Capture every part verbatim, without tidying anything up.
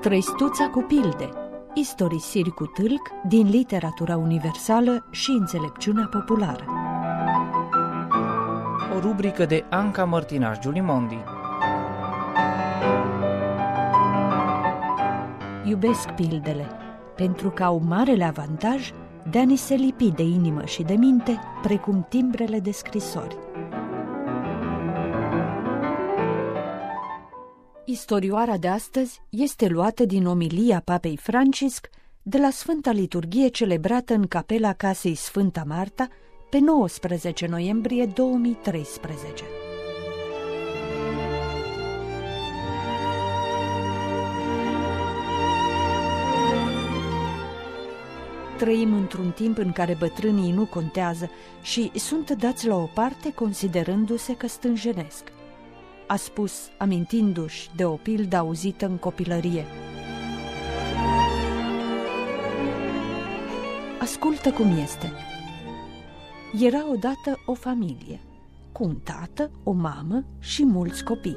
Trăistuța cu pilde, istorisiri cu tâlc din literatura universală și înțelepciunea populară. O rubrică de Anca Mărtinaș Giulimondi. Iubesc pildele, pentru că au marele avantaj de a ni se lipi de inimă și de minte, precum timbrele de scrisori. Istorioara de astăzi este luată din omilia Papei Francisc de la Sfânta Liturghie celebrată în capela Casei Sfânta Marta pe nouăsprezece noiembrie două mii treisprezece. Trăim într-un timp în care bătrânii nu contează și sunt dați la o parte considerându-se că stânjenesc, a spus, amintindu-și de o pildă auzită în copilărie. Ascultă cum este. Era odată o familie, cu un tată, o mamă și mulți copii.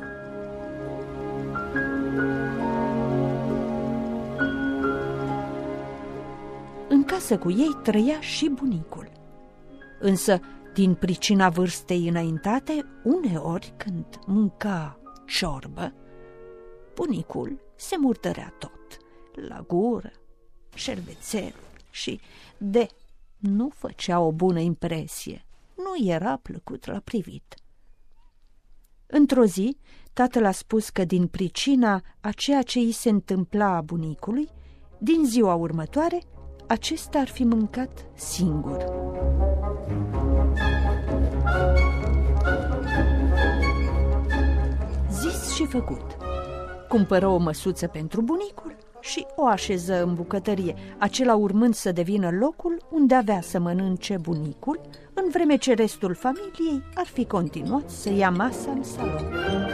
În casă cu ei trăia și bunicul. Însă, din pricina vârstei înaintate, uneori, când mânca ciorbă, bunicul se murdărea tot, la gură, șervețel și, de, nu făcea o bună impresie, nu era plăcut la privit. Într-o zi, tatăl a spus că din pricina a ceea ce îi se întâmpla bunicului, din ziua următoare, acesta ar fi mâncat singur. Zis și făcut. Cumpără o măsuță pentru bunicul și o așeză în bucătărie, acela urmând să devină locul unde avea să mănânce bunicul, în vreme ce restul familiei ar fi continuat să ia masa în salon.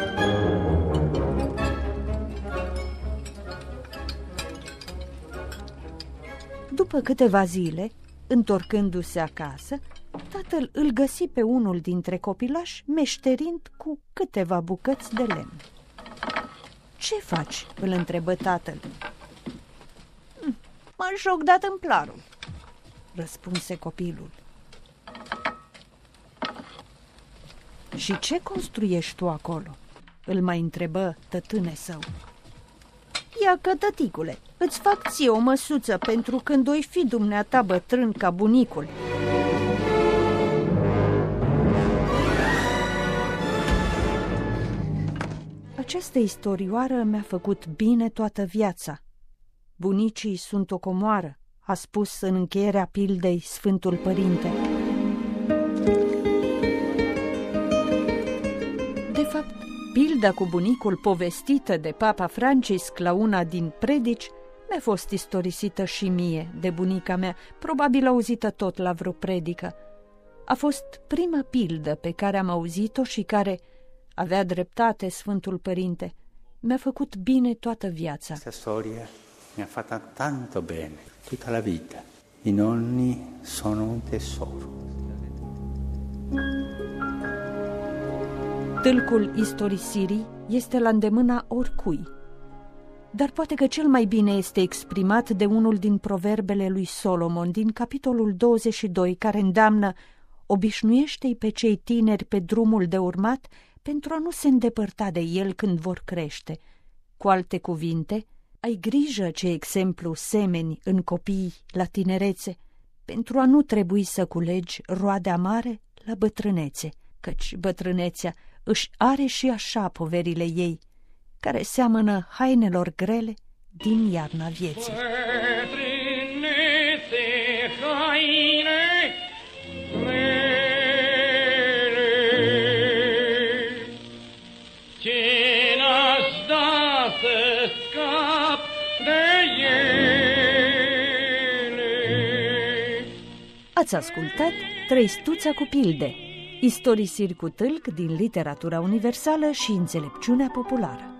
După câteva zile, întorcându-se acasă, tatăl îl găsi pe unul dintre copilași meșterind cu câteva bucăți de lemn. "Ce faci?" îl întrebă tatăl. "Mă joc de tâmplarul," răspunse copilul. "Și ce construiești tu acolo?" îl mai întrebă tătâne său. "Ia că, tăticule, îți fac ție o măsuță pentru când o-i fi dumneata bătrân ca bunicul." Această istorioară mi-a făcut bine toată viața. Bunicii sunt o comoară, a spus în încheierea pildei Sfântul Părinte. De fapt, pilda cu bunicul povestită de Papa Francisc la una din predici mi-a fost istorisită și mie de bunica mea, probabil auzită tot la vreo predică. A fost prima pildă pe care am auzit-o și care, avea dreptate Sfântul Părinte, mi-a făcut bine toată viața. Questa storia mi-a fatto tanto bene tutta la vita. I nonni sono un tesoro. Tâlcul istorisirii este la îndemâna oricui, dar poate că cel mai bine este exprimat de unul din proverbele lui Solomon din capitolul douăzeci și doi, care îndeamnă: obișnuiește-i pe cei tineri pe drumul de urmat pentru a nu se îndepărta de el când vor crește. Cu alte cuvinte, ai grijă ce exemplu semeni în copii la tinerețe, pentru a nu trebui să culegi roade amare la bătrânețe, căci bătrânețea își are și așa poverile ei, care seamănă hainelor grele din iarna vieții. Bătrânețe, haine grele, ce n-aș da să scap de ele. Ați ascultat Trăistuța cu pilde, istorisiri cu tâlc din literatura universală și înțelepciunea populară.